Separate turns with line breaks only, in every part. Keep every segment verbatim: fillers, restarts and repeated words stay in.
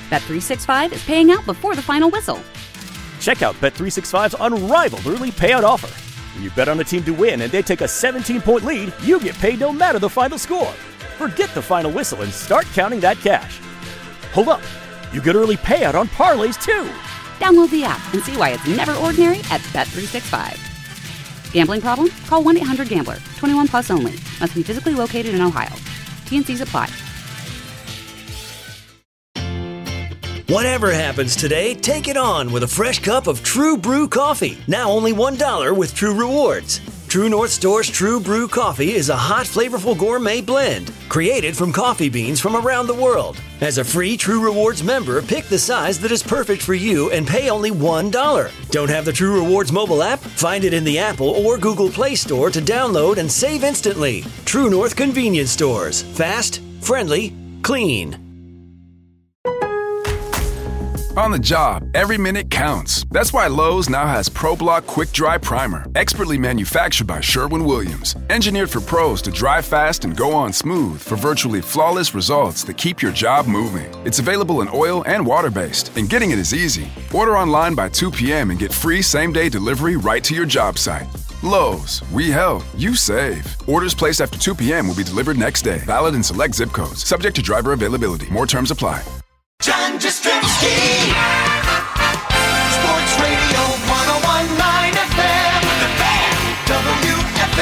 Bet three sixty-five is paying out before the final whistle.
Check out Bet three sixty-five's unrivaled early payout offer. When you bet on a team to win and they take a seventeen-point lead, you get paid no matter the final score. Forget the final whistle and start counting that cash. Hold up. You get early payout on parlays, too.
Download the app and see why it's never ordinary at Bet three sixty-five. Gambling problem? Call one eight hundred gambler. twenty-one plus only. Must be physically located in Ohio. T N Cs apply.
Whatever happens today, take it on with a fresh cup of True Brew coffee. Now only one dollar with True Rewards. True North Store's True Brew coffee is a hot, flavorful gourmet blend created from coffee beans from around the world. As a free True Rewards member, pick the size that is perfect for you and pay only one dollar. Don't have the True Rewards mobile app? Find it in the Apple or Google Play Store to download and save instantly. True North Convenience Stores. Fast, friendly, clean.
On the job, every minute counts. That's why Lowe's now has ProBlock Quick Dry Primer, expertly manufactured by Sherwin-Williams. Engineered for pros to dry fast and go on smooth for virtually flawless results that keep your job moving. It's available in oil and water-based, and getting it is easy. Order online by two p.m. and get free same-day delivery right to your job site. Lowe's, we help, you save. Orders placed after two p.m. will be delivered next day. Valid in select zip codes. Subject to driver availability. More terms apply.
John Jastrzemski, Sports Radio one oh one point nine F M, The Fan, W F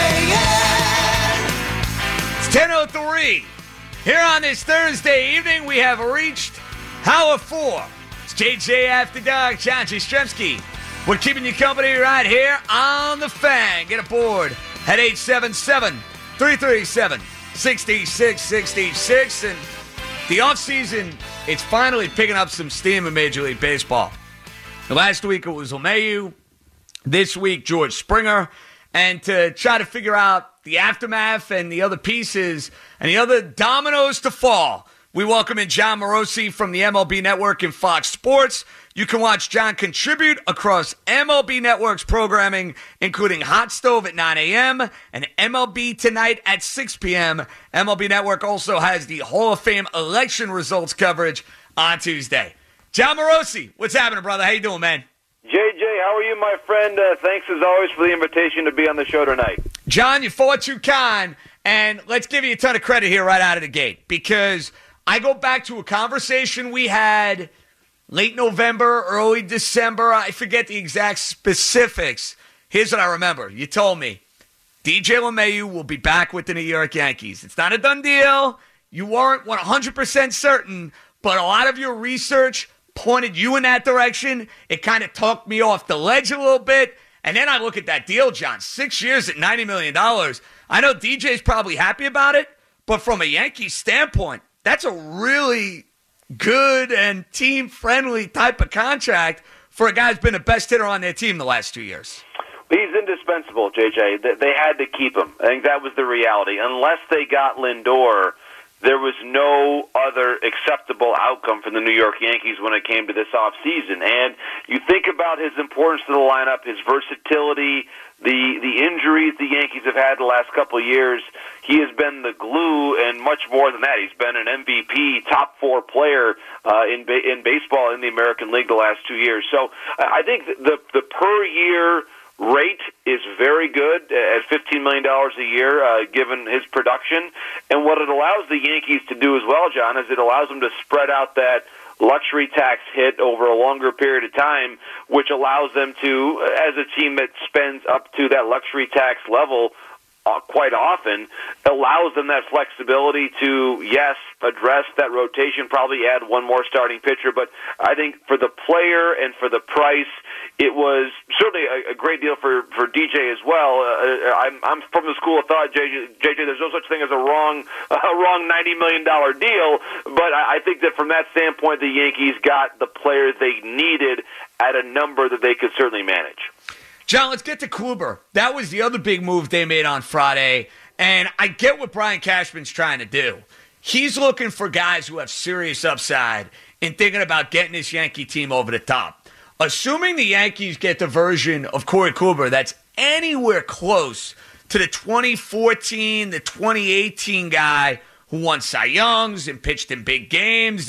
A N.
It's ten oh three. Here on this Thursday evening, we have reached Hour four. It's J J After Dark, John Jastrzemski. We're keeping you company right here on The Fan. Get aboard at eight seven seven, three three seven, six six six six. And the offseason, it's finally picking up some steam in Major League Baseball. Last week it was LeMahieu. This week, George Springer. And to try to figure out the aftermath and the other pieces and the other dominoes to fall, we welcome in Jon Morosi from the M L B Network and Fox Sports. You can watch John contribute across M L B Network's programming, including Hot Stove at nine a.m. and M L B Tonight at six p.m. M L B Network also has the Hall of Fame election results coverage on Tuesday. Jon Morosi, what's happening, brother? How you doing, man?
J J, how are you, my friend? Uh, thanks, as always, for the invitation to be on the show tonight.
John, you're far too kind, and let's give you a ton of credit here right out of the gate, because I go back to a conversation we had late November, early December. I forget the exact specifics. Here's what I remember. You told me D J LeMahieu will be back with the New York Yankees. It's not a done deal. You weren't one hundred percent certain, but a lot of your research pointed you in that direction. It kind of talked me off the ledge a little bit. And then I look at that deal, John. Six years at ninety million dollars. I know D J's probably happy about it, but from a Yankees standpoint, that's a really good and team-friendly type of contract for a guy who's been the best hitter on their team the last two years.
He's indispensable, J J. They had to keep him. I think that was the reality. Unless they got Lindor, there was no other acceptable outcome for the New York Yankees when it came to this offseason. And you think about his importance to the lineup, his versatility, the the injuries the Yankees have had the last couple of years. He has been the glue, and much more than that. He's been an M V P, top four player uh, in ba- in baseball in the American League the last two years. So I think the the per year rate is very good at fifteen million dollars a year, uh, given his production. And what it allows the Yankees to do as well, John, is it allows them to spread out that luxury tax hit over a longer period of time, which allows them to, as a team that spends up to that luxury tax level uh, quite often, allows them that flexibility to, yes, address that rotation, probably add one more starting pitcher. But I think for the player and for the price, it was certainly a, a great deal for, for D J as well. Uh, I'm, I'm from the school of thought, J J, J J, there's no such thing as a wrong a wrong ninety million dollars deal, but I, I think that from that standpoint, the Yankees got the players they needed at a number that they could certainly manage.
John, let's get to Kluber. That was the other big move they made on Friday, and I get what Brian Cashman's trying to do. He's looking for guys who have serious upside and thinking about getting this Yankee team over the top. Assuming the Yankees get the version of Corey Kluber that's anywhere close to the twenty fourteen, the twenty eighteen guy who won Cy Youngs and pitched in big games and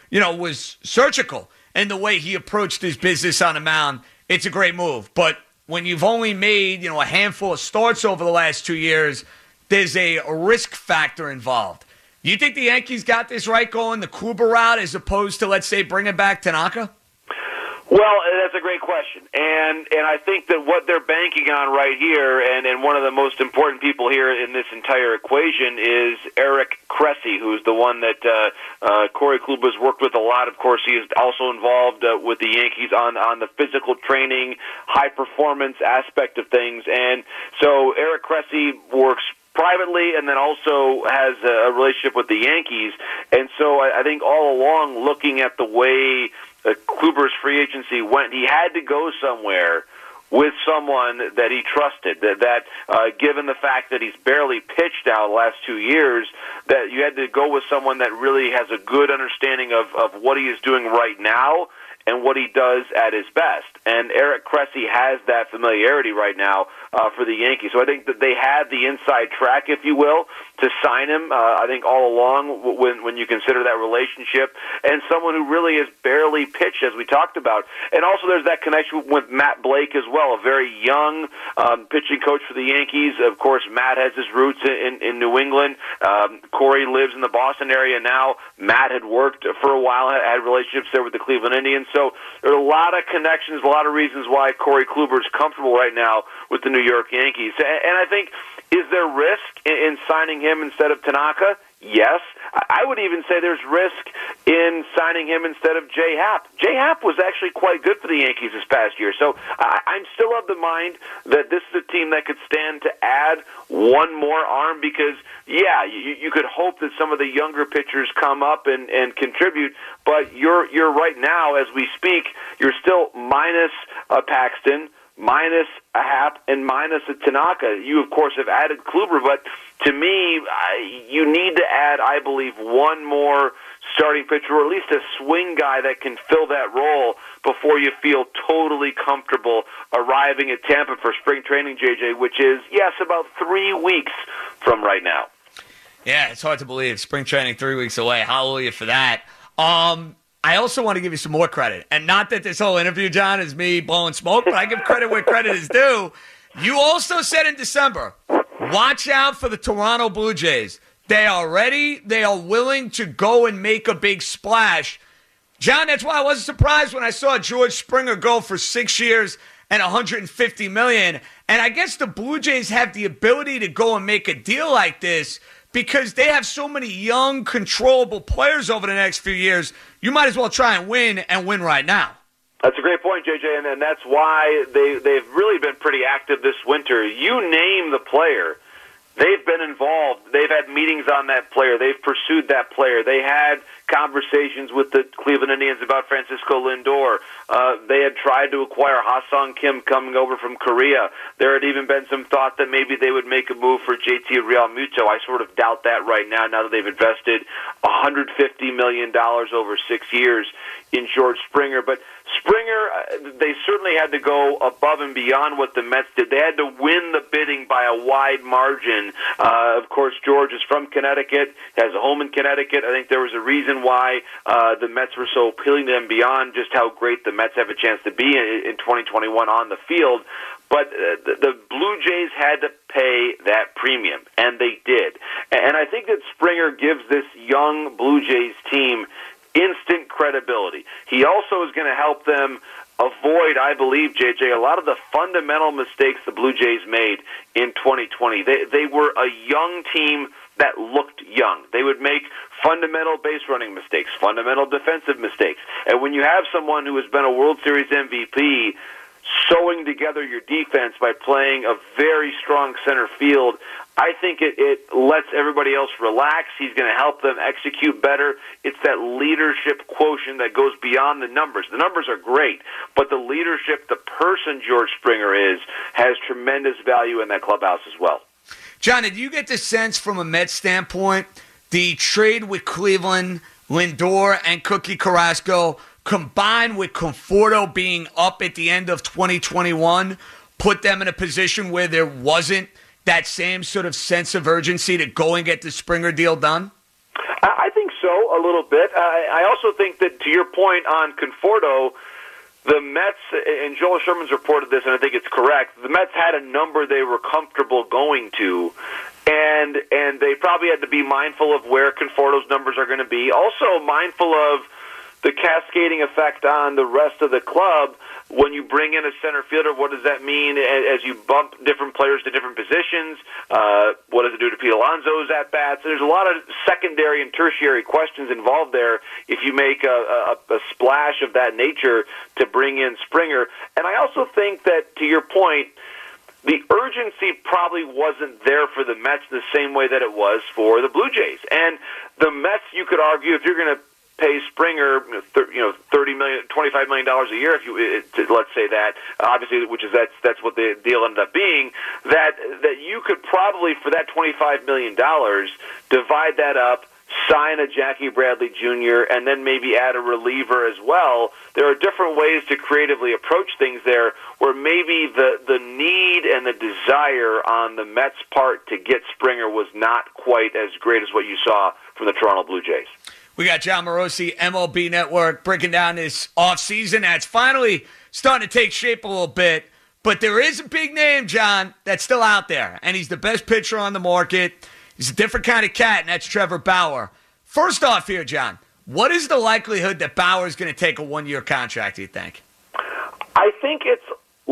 you know, was surgical in the way he approached his business on the mound. It's a great move. But when you've only made, you know, a handful of starts over the last two years, there's a risk factor involved. Do you think the Yankees got this right going the Kluber route as opposed to, let's say, bringing back Tanaka?
Well, that's a great question, and and I think that what they're banking on right here, and, and one of the most important people here in this entire equation is Eric Cressey, who's the one that uh, uh, Corey Kluber's worked with a lot. Of course, he is also involved uh, with the Yankees on, on the physical training, high-performance aspect of things, and so Eric Cressey works privately and then also has a relationship with the Yankees, and so I, I think all along, looking at the way Uh, Kluber's free agency went, he had to go somewhere with someone that he trusted, that, that uh, given the fact that he's barely pitched now the last two years, that you had to go with someone that really has a good understanding of, of what he is doing right now and what he does at his best. And Eric Cressey has that familiarity right now uh, for the Yankees. So I think that they had the inside track, if you will, to sign him, uh, I think, all along when when you consider that relationship, and someone who really has barely pitched, as we talked about. And also there's that connection with Matt Blake as well, a very young um, pitching coach for the Yankees. Of course, Matt has his roots in, in New England. Um, Corey lives in the Boston area now. Matt had worked for a while, had relationships there with the Cleveland Indians. So there are a lot of connections, a lot of reasons why Corey Kluber is comfortable right now with the New York Yankees. And I think, is there risk in signing him instead of Tanaka? Yes. I would even say there's risk in signing him instead of Jay Happ. Jay Happ was actually quite good for the Yankees this past year. So I'm still of the mind that this is a team that could stand to add one more arm because, yeah, you, you could hope that some of the younger pitchers come up and, and contribute, but you're you're right now, as we speak, you're still minus uh, Paxton, minus a Happ, and minus a Tanaka. You, of course, have added Kluber, but to me, I, you need to add, I believe, one more starting pitcher, or at least a swing guy that can fill that role before you feel totally comfortable arriving at Tampa for spring training, J J, which is, yes, about three weeks from right now.
Yeah, it's hard to believe. Spring training three weeks away. Hallelujah for that. Um... I also want to give you some more credit. And not that this whole interview, John, is me blowing smoke, but I give credit where credit is due. You also said in December, watch out for the Toronto Blue Jays. They are ready. They are willing to go and make a big splash. John, that's why I wasn't surprised when I saw George Springer go for six years and one hundred fifty million dollars. And I guess the Blue Jays have the ability to go and make a deal like this because they have so many young, controllable players over the next few years. You might as well try and win and win right now.
That's a great point, J J, and, and that's why they, they've really been pretty active this winter. You name the player, they've been involved. They've had meetings on that player. They've pursued that player. They had conversations with the Cleveland Indians about Francisco Lindor. Uh, they had tried to acquire Ha-Sung Kim coming over from Korea. There had even been some thought that maybe they would make a move for J T Realmuto. I sort of doubt that right now, now that they've invested one hundred fifty million dollars over six years in George Springer. But Springer, they certainly had to go above and beyond what the Mets did. They had to win the bidding by a wide margin. Uh, of course, George is from Connecticut, has a home in Connecticut. I think there was a reason why uh, the Mets were so appealing to them beyond just how great the Mets have a chance to be in, in twenty twenty-one on the field. But uh, the, the Blue Jays had to pay that premium, and they did. And I think that Springer gives this young Blue Jays team instant credibility. He also is going to help them avoid, I believe, J J, a lot of the fundamental mistakes the Blue Jays made in twenty twenty. They, they were a young team that looked young. They would make fundamental base running mistakes, fundamental defensive mistakes. And when you have someone who has been a World Series M V P sewing together your defense by playing a very strong center field, I think it, it lets everybody else relax. He's going to help them execute better. It's that leadership quotient that goes beyond the numbers. The numbers are great, but the leadership, the person George Springer is, has tremendous value in that clubhouse as well.
John, did you get the sense from a Mets standpoint, the trade with Cleveland, Lindor, and Cookie Carrasco, combined with Conforto being up at the end of twenty twenty-one, put them in a position where there wasn't that same sort of sense of urgency to go and get the Springer deal done?
I think so, a little bit. I, I also think that, to your point on Conforto, the Mets, and Joel Sherman's reported this, and I think it's correct, the Mets had a number they were comfortable going to, and and they probably had to be mindful of where Conforto's numbers are going to be. Also mindful of the cascading effect on the rest of the club. When you bring in a center fielder, what does that mean as you bump different players to different positions? Uh, what does it do to Pete Alonso's at-bats? There's a lot of secondary and tertiary questions involved there if you make a, a, a splash of that nature to bring in Springer. And I also think that, to your point, the urgency probably wasn't there for the Mets the same way that it was for the Blue Jays. And the Mets, you could argue, if you're going to pay Springer, you know, thirty million, twenty-five million dollars a year. If you let's say that, obviously, which is that's that's what the deal ended up being. That that you could probably for that twenty-five million dollars divide that up, sign a Jackie Bradley Junior, and then maybe add a reliever as well. There are different ways to creatively approach things there, where maybe the the need and the desire on the Mets' part to get Springer was not quite as great as what you saw from the Toronto Blue Jays.
We got John Morosi, M L B Network, breaking down this offseason that's finally starting to take shape a little bit. But there is a big name, John, that's still out there, and he's the best pitcher on the market. He's a different kind of cat, and that's Trevor Bauer. First off here, John, what is the likelihood that Bauer is going to take a one-year contract, do you think?
I think it's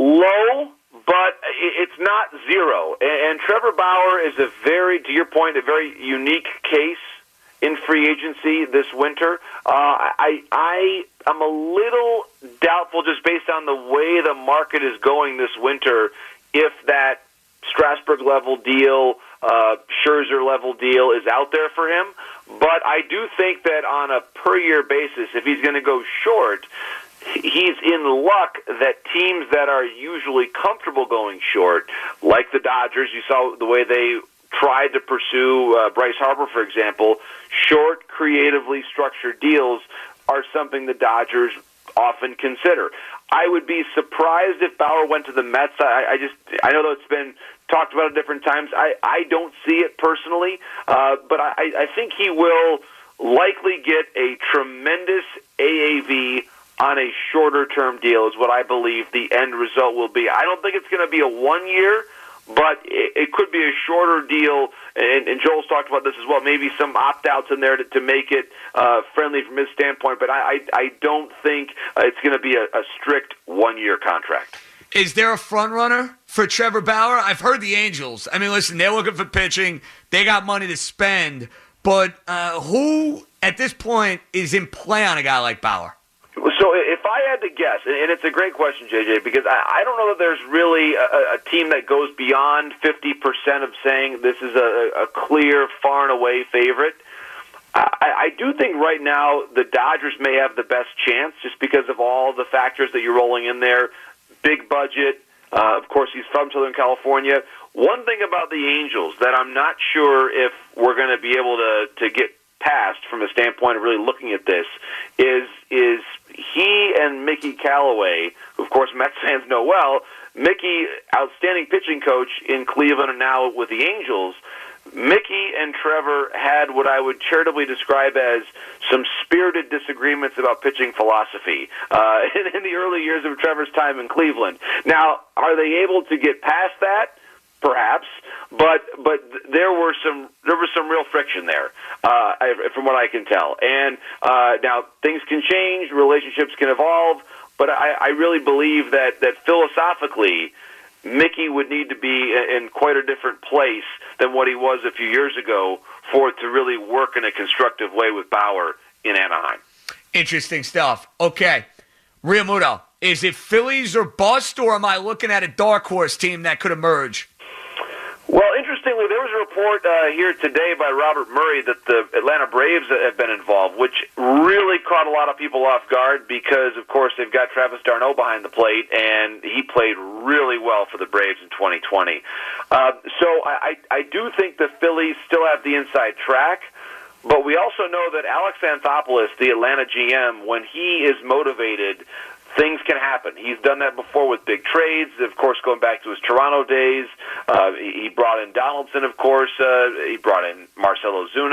low, but it's not zero. And Trevor Bauer is a very, to your point, a very unique case in free agency this winter. Uh, I I am a little doubtful, just based on the way the market is going this winter, if that Strasburg-level deal, uh, Scherzer-level deal is out there for him. But I do think that on a per-year basis, if he's going to go short, he's in luck that teams that are usually comfortable going short, like the Dodgers, you saw the way they tried to pursue uh, Bryce Harper, for example, short, creatively structured deals are something the Dodgers often consider. I would be surprised if Bauer went to the Mets. I, I just, I know that it's been talked about at different times. I, I don't see it personally, uh, but I, I think he will likely get a tremendous A A V on a shorter-term deal is what I believe the end result will be. I don't think it's going to be a one-year, but it, it could be a shorter deal, and, and Joel's talked about this as well, maybe some opt-outs in there to, to make it uh, friendly from his standpoint, but I, I, I don't think uh, it's going to be a, a strict one-year contract.
Is there a front runner for Trevor Bauer? I've heard the Angels. I mean, listen, they're looking for pitching. They got money to spend, but uh, who at this point is in play on a guy like Bauer?
So if I had to guess, and it's a great question, J J, because I don't know that there's really a, a team that goes beyond fifty percent of saying this is a, a clear, far and away favorite. I, I do think right now the Dodgers may have the best chance just because of all the factors that you're rolling in there. Big budget. Uh, of course, he's from Southern California. One thing about the Angels that I'm not sure if we're going to be able to, to get past from a standpoint of really looking at this is is he and Mickey Callaway, who of course Mets fans know well, Mickey, outstanding pitching coach in Cleveland and now with the Angels. Mickey and Trevor had what I would charitably describe as some spirited disagreements about pitching philosophy uh, in, in the early years of Trevor's time in Cleveland. Now, are they able to get past that? Perhaps, but but there were some there was some real friction there, uh, from what I can tell. And uh, now things can change, relationships can evolve, but I, I really believe that that philosophically, Mickey would need to be in quite a different place than what he was a few years ago for it to really work in a constructive way with Bauer in Anaheim.
Interesting stuff. Okay, Real Muto, is it Phillies or bust, or am I looking at a dark horse team that could emerge?
Well, interestingly, there was a report uh, here today by Robert Murray that the Atlanta Braves have been involved, which really caught a lot of people off guard because, of course, they've got Travis d'Arnaud behind the plate, and he played really well for the Braves in twenty twenty. Uh, so I, I, I do think the Phillies still have the inside track, but we also know that Alex Anthopoulos, the Atlanta G M, when he is motivated, things can happen. He's done that before with big trades, of course, going back to his Toronto days. Uh, he brought in Donaldson, of course. Uh, he brought in Marcell Ozuna.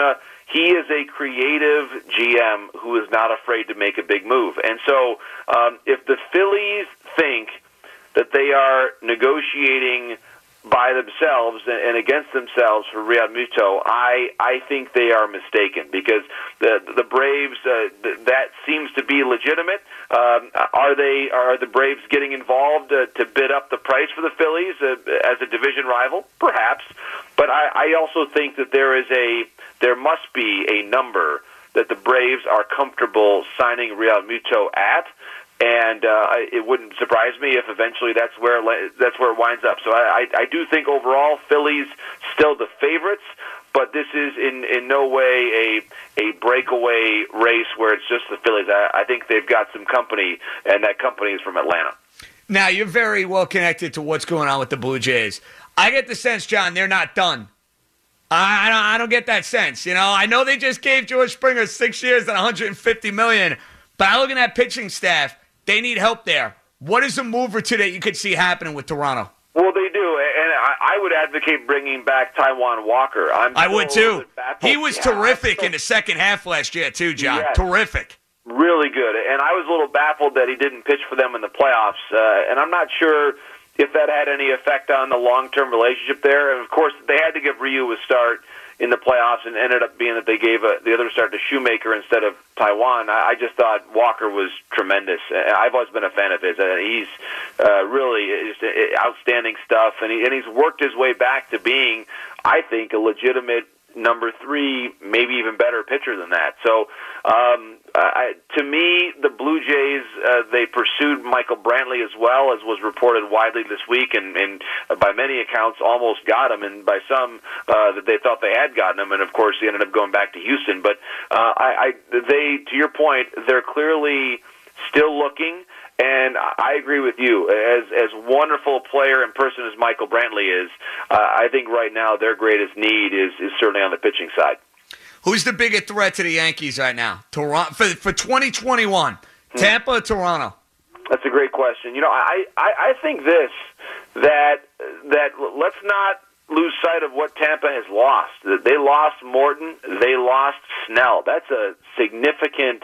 he is a creative G M who is not afraid to make a big move. And so um, if the Phillies think that they are negotiating by themselves and against themselves for Real Muto, I I think they are mistaken, because the the Braves uh, th- that seems to be legitimate. Um, are they are the Braves getting involved uh, to bid up the price for the Phillies uh, as a division rival? Perhaps, but I, I also think that there is a there must be a number that the Braves are comfortable signing Real Muto at. And uh, it wouldn't surprise me if eventually that's where that's where it winds up. So I, I do think overall Phillies still the favorites, but this is in, in no way a a breakaway race where it's just the Phillies. I, I think they've got some company, and that company is from Atlanta.
Now, you're very well connected to what's going on with the Blue Jays. I get the sense, John, they're not done. I, I, don't, I don't get that sense. You know, I know they just gave George Springer six years and one hundred fifty million dollars, but I look at that pitching staff. They need help there. What is a move or two that you could see happening with Toronto?
Well, they do, and I, I would advocate bringing back Taijuan Walker. I'm
I would too. He was
yeah,
terrific
still,
in the second half last year too, John.
Yes.
Terrific.
Really good, and I was a little baffled that he didn't pitch for them in the playoffs, uh, and I'm not sure if that had any effect on the long-term relationship there. And, of course, they had to give Ryu a start in the playoffs, and ended up being that they gave a, the other start to Shoemaker instead of Taijuan. I, I just thought Walker was tremendous. I've always been a fan of his. Uh, he's uh, really just outstanding stuff, and, he, and he's worked his way back to being, I think, a legitimate number three, maybe even better pitcher than that. So, um, I, to me, the Blue Jays, uh, they pursued Michael Brantley as well, as was reported widely this week, and, and by many accounts almost got him, and by some uh, that they thought they had gotten him, and of course he ended up going back to Houston. But uh, I, I, they, to your point, they're clearly still looking. And I agree with you. As as wonderful a player and person as Michael Brantley is, uh, I think right now their greatest need is, is certainly on the pitching side.
Who's the biggest threat to the Yankees right now? Toronto for for twenty twenty-one. Hmm. Tampa or Toronto?
That's a great question. You know, I, I, I think this that that let's not lose sight of what Tampa has lost. They lost Morton. They lost Snell. That's a significant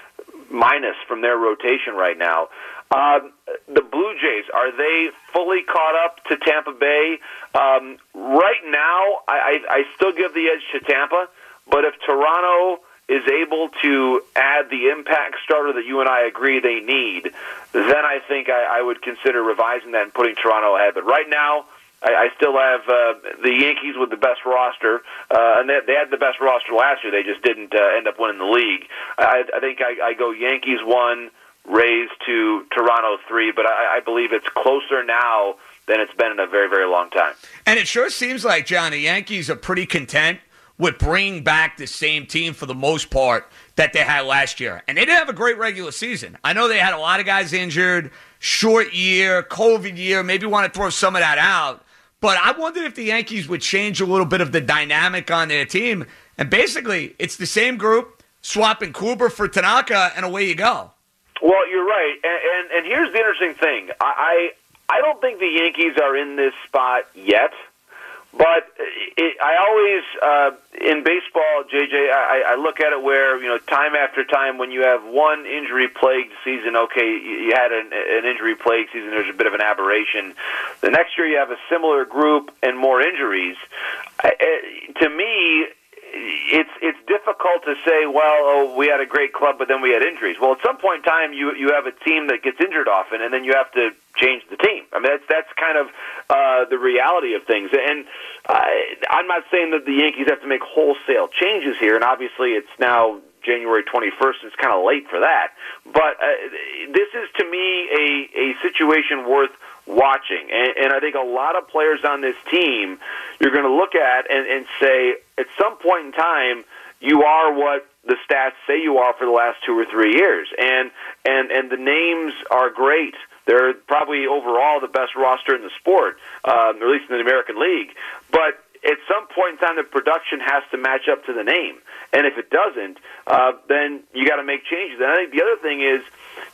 minus from their rotation right now. Um, the Blue Jays, are they fully caught up to Tampa Bay? Um, right now, I, I, I still give the edge to Tampa, but if Toronto is able to add the impact starter that you and I agree they need, then I think I, I would consider revising that and putting Toronto ahead. But right now, I, I still have uh, the Yankees with the best roster, uh, and they, they had the best roster last year. They just didn't uh, end up winning the league. I, I think I, I go Yankees one, Rays two, Toronto three, but I, I believe it's closer now than it's been in a very, very long time.
And it sure seems like, John, the Yankees are pretty content with bringing back the same team for the most part that they had last year. And they didn't have a great regular season. I know they had a lot of guys injured, short year, COVID year, maybe want to throw some of that out. But I wondered if the Yankees would change a little bit of the dynamic on their team. And basically, it's the same group, swapping Kluber for Tanaka, and away you go.
Well, you're right. And, and, and here's the interesting thing. I, I I don't think the Yankees are in this spot yet. But it, I always, uh, in baseball, J J, I, I look at it where, you know, time after time when you have one injury-plagued season, okay, you had an, an injury-plagued season, there's a bit of an aberration. The next year you have a similar group and more injuries. I, to me, it's it's difficult to say, well, oh, we had a great club, but then we had injuries. Well, at some point in time, you you have a team that gets injured often, and then you have to change the team. I mean, that's that's kind of uh, the reality of things. And uh, I'm not saying that the Yankees have to make wholesale changes here, and obviously it's now January twenty-first, and it's kind of late for that. But uh, this is, to me, a, a situation worth watching. And, and I think a lot of players on this team you're going to look at and, and say, at some point in time, you are what the stats say you are for the last two or three years. And and, and the names are great. They're probably overall the best roster in the sport, um, or at least in the American League. But at some point in time, the production has to match up to the name. And if it doesn't, uh, then you got to make changes. And I think the other thing is,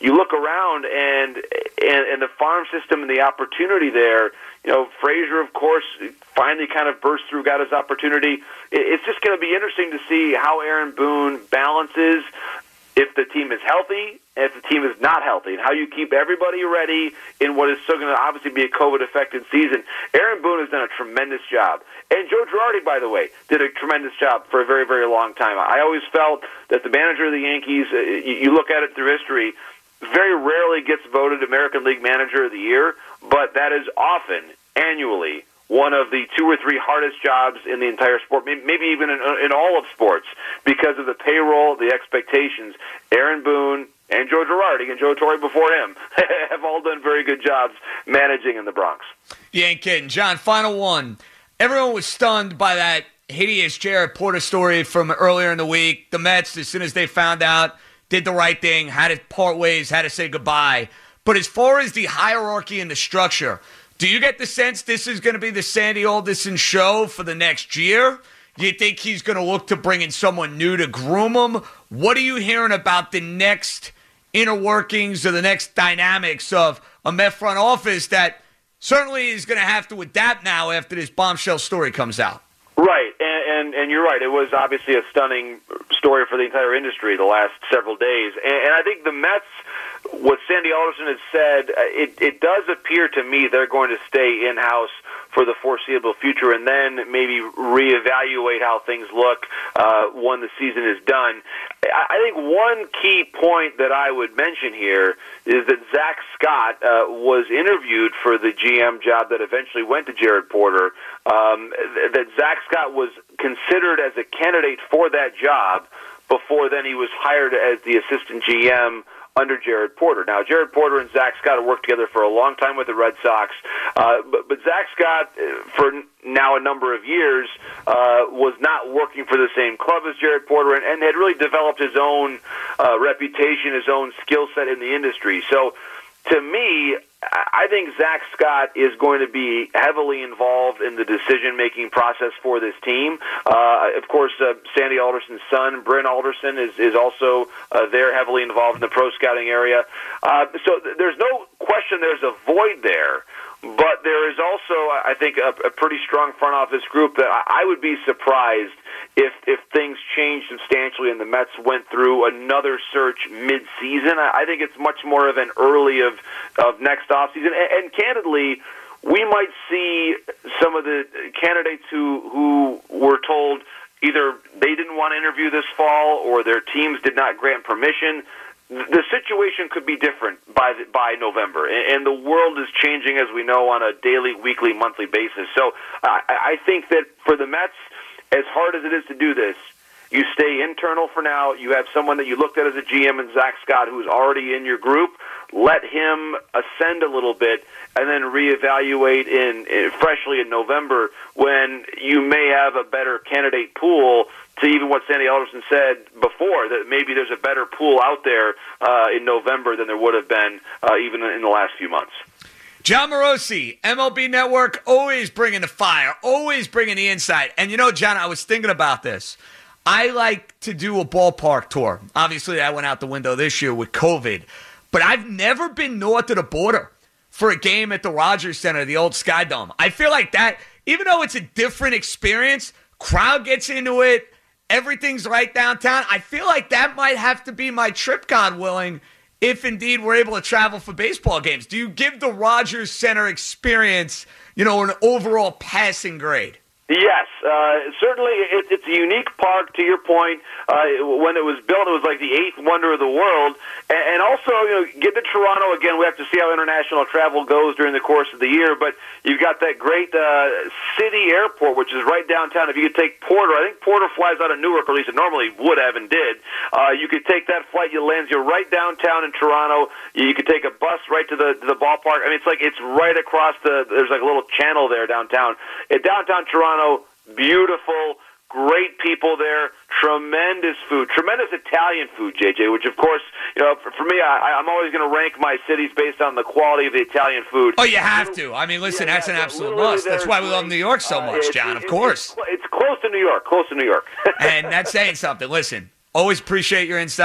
you look around and, and and the farm system and the opportunity there. You know, Frazier, of course, finally kind of burst through, got his opportunity. It's just going to be interesting to see how Aaron Boone balances if the team is healthy and if the team is not healthy, and how you keep everybody ready in what is still going to obviously be a COVID-affected season. Aaron Boone has done a tremendous job. And Joe Girardi, by the way, did a tremendous job for a very, very long time. I always felt that the manager of the Yankees, uh, you, you look at it through history, very rarely gets voted American League Manager of the Year, but that is often, annually, one of the two or three hardest jobs in the entire sport, maybe even in, in all of sports, because of the payroll, the expectations. Aaron Boone and Joe Girardi and Joe Torre before him have all done very good jobs managing in the Bronx.
You ain't kidding. John, final one. Everyone was stunned by that hideous Jared Porter story from earlier in the week. The Mets, as soon as they found out, did the right thing, had to part ways, had to say goodbye. But as far as the hierarchy and the structure, do you get the sense this is going to be the Sandy Alderson show for the next year? Do you think he's going to look to bring in someone new to groom him? What are you hearing about the next inner workings or the next dynamics of a Met front office that certainly is going to have to adapt now after this bombshell story comes out?
Right, and, and and you're right. It was obviously a stunning story for the entire industry the last several days. And, and I think the Mets, what Sandy Alderson has said, it, it does appear to me they're going to stay in-house for the foreseeable future and then maybe reevaluate how things look uh, when the season is done. I think one key point that I would mention here is that Zach Scott uh, was interviewed for the G M job that eventually went to Jared Porter, um, that Zach Scott was considered as a candidate for that job before then he was hired as the assistant G M under Jared Porter. Now, Jared Porter and Zach Scott have worked together for a long time with the Red Sox, uh, but, but Zach Scott, for now a number of years, uh, was not working for the same club as Jared Porter and, and had really developed his own uh, reputation, his own skill set in the industry. So, to me, I think Zach Scott is going to be heavily involved in the decision-making process for this team. Uh, of course, uh, Sandy Alderson's son, Bryn Alderson, is, is also uh, there heavily involved in the pro scouting area. Uh, so th- there's no question there's a void there. But there is also, I think, a, a pretty strong front office group that I, I would be surprised if if things changed substantially and the Mets went through another search mid-season. I, I think it's much more of an early of, of next offseason. And, and candidly, we might see some of the candidates who, who were told either they didn't want to interview this fall or their teams did not grant permission. The situation could be different by the, by November, and the world is changing, as we know, on a daily, weekly, monthly basis. So I, I think that for the Mets, as hard as it is to do this, you stay internal for now. You have someone that you looked at as a G M in Zach Scott who's already in your group. Let him ascend a little bit and then reevaluate in, in freshly in November when you may have a better candidate pool to even what Sandy Alderson said before, that maybe there's a better pool out there uh, in November than there would have been uh, even in the last few months.
John Morosi, M L B Network, always bringing the fire, always bringing the insight. And you know, John, I was thinking about this. I like to do a ballpark tour. Obviously, I went out the window this year with COVID. But I've never been north of the border for a game at the Rogers Center, the old Sky Dome. I feel like that, even though it's a different experience, crowd gets into it, everything's right downtown. I feel like that might have to be my trip, God willing, if indeed we're able to travel for baseball games. Do you give the Rogers Center experience, you know, an overall passing grade?
Yes, uh, certainly it, it's a unique park, to your point. Uh, when it was built, it was like the eighth wonder of the world. And, and also, you know, get to Toronto, again, we have to see how international travel goes during the course of the year. But you've got that great uh, city airport, which is right downtown. If you could take Porter, I think Porter flies out of Newark, or at least it normally would have and did. Uh, you could take that flight, you lands you right downtown in Toronto. You could take a bus right to the to the ballpark. I mean, it's like it's right across the, there's like a little channel there downtown. In downtown Toronto, beautiful, great people there, tremendous food, tremendous Italian food, J J, which, of course, you know, for, for me, I, I'm always going to rank my cities based on the quality of the Italian food.
Oh, you have to. I mean, listen, yeah, that's an absolute must. That's why we love New York so much, uh, John, of course.
It's, it's close to New York, close to New York.
And that's saying something. Listen, always appreciate your insight.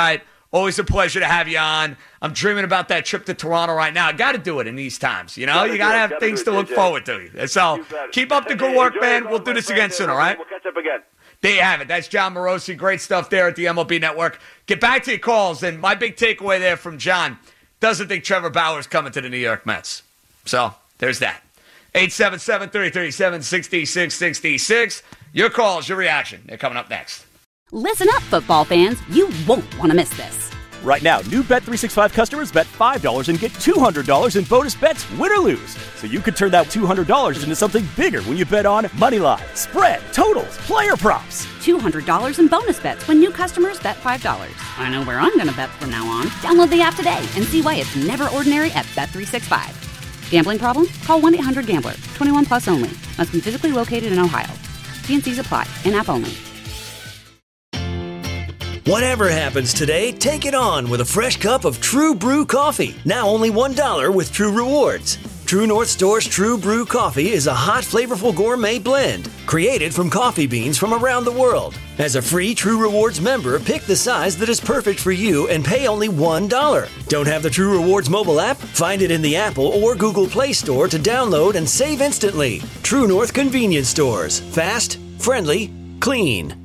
Always a pleasure to have you on. I'm dreaming about that trip to Toronto right now. I got to do it in these times. You know,
Gotta
you got to
do it.
have
Gotta
things
do
to
it,
look
J J.
forward to. So keep up the good work,
Enjoy
man.
your
We'll
call,
do
my
this
friend,
again sooner, all
and
right?
We'll catch up again.
There you have it. That's John Morosi. Great stuff there at the M L B Network. Get back to your calls. And my big takeaway there from John, doesn't think Trevor Bauer's coming to the New York Mets. So there's that. eight seven seven, three three seven, six six six six. Your calls, your reaction. They're coming up next.
Listen up, football fans. You won't want to miss this.
Right now, new Bet three sixty-five customers bet five dollars and get two hundred dollars in bonus bets, win or lose. So you could turn that two hundred dollars into something bigger when you bet on money line, spread, totals, player props.
two hundred dollars in bonus bets when new customers bet five dollars. I know where I'm going to bet from now on. Download the app today and see why it's never ordinary at Bet three sixty-five. Gambling problem? Call one eight hundred gambler. twenty-one plus only. Must be physically located in Ohio. T N Cs apply. In-app only.
Whatever happens today, take it on with a fresh cup of True Brew coffee. Now only one dollar with True Rewards. True North Store's True Brew coffee is a hot, flavorful gourmet blend created from coffee beans from around the world. As a free True Rewards member, pick the size that is perfect for you and pay only one dollar. Don't have the True Rewards mobile app? Find it in the Apple or Google Play Store to download and save instantly. True North Convenience Stores. Fast, friendly, clean.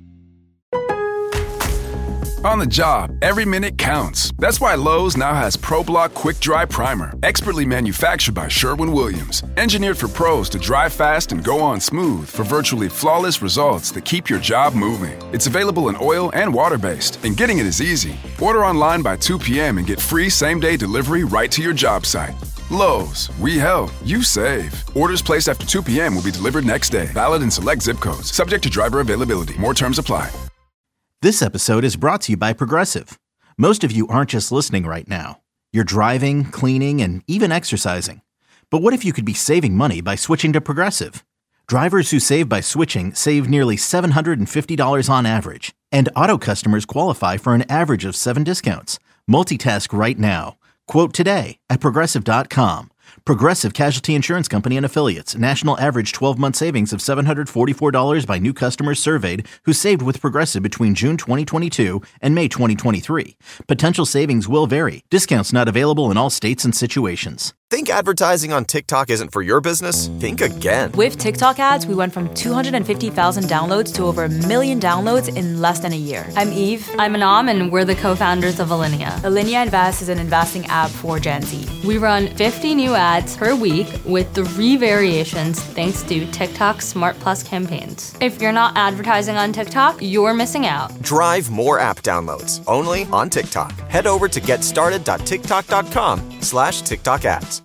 On the job, every minute counts. That's why Lowe's now has ProBlock Quick Dry Primer, expertly manufactured by Sherwin-Williams. Engineered for pros to dry fast and go on smooth for virtually flawless results that keep your job moving. It's available in oil and water-based, and getting it is easy. Order online by two p.m. and get free same-day delivery right to your job site. Lowe's, we help, you save. Orders placed after two p.m. will be delivered next day. Valid in select zip codes. Subject to driver availability. More terms apply.
This episode is brought to you by Progressive. Most of you aren't just listening right now. You're driving, cleaning, and even exercising. But what if you could be saving money by switching to Progressive? Drivers who save by switching save nearly seven hundred fifty dollars on average. And auto customers qualify for an average of seven discounts. Multitask right now. Quote today at Progressive dot com. Progressive Casualty Insurance Company and Affiliates. National average twelve-month savings of seven hundred forty-four dollars by new customers surveyed who saved with Progressive between June twenty twenty-two and May twenty twenty-three. Potential savings will vary. Discounts not available in all states and situations.
Think advertising on TikTok isn't for your business? Think again.
With TikTok ads, we went from two hundred fifty thousand downloads to over a million downloads in less than a year. I'm Eve.
I'm Anam, and we're the co-founders of Alinea.
Alinea Invest is an investing app for Gen Z.
We run fifty new ads per week with three variations thanks to TikTok Smart Plus campaigns. If you're not advertising on TikTok, you're missing out.
Drive more app downloads only on TikTok. Head over to getstarted dot tiktok dot com slash TikTok ads.